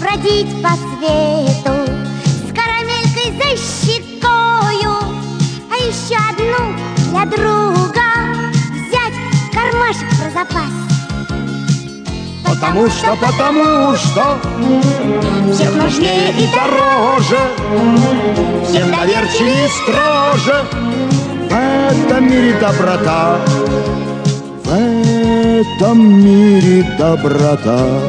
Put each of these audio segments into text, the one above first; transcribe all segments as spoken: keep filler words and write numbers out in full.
бродить по свету с карамелькой за щекою, а еще одну для друга взять в кармашек про запас. Потому что, потому что всех нужнее и дороже, всех доверчивее и строже. В этом мире доброта, в этом мире доброта.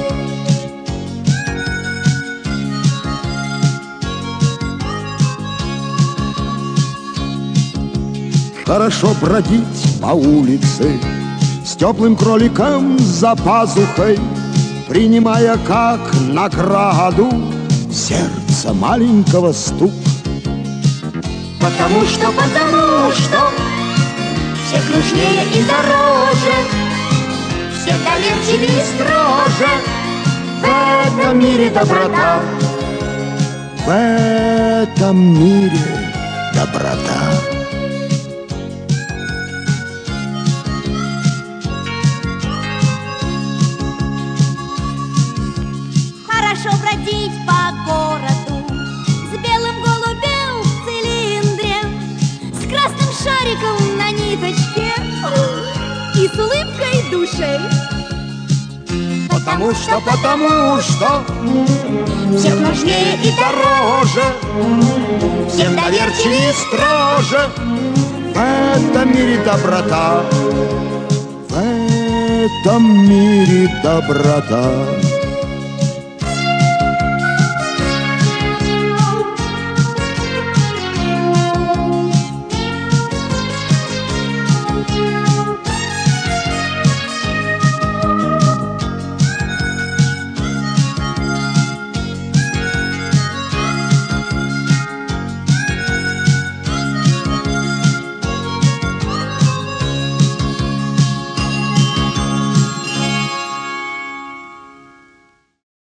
Хорошо бродить по улице с теплым кроликом за пазухой, принимая как награду сердце маленького стук. Потому что, потому что всех нужнее и дороже, всех доверчивее и строже. В этом мире доброта, в этом мире доброта. Хорошо бродить по городу с белым голубем в цилиндре, с красным шариком на ниточке и с улыбкой души. Потому что, потому что всех нужнее и дороже, всех доверчивее и строже. В этом мире доброта, в этом мире доброта.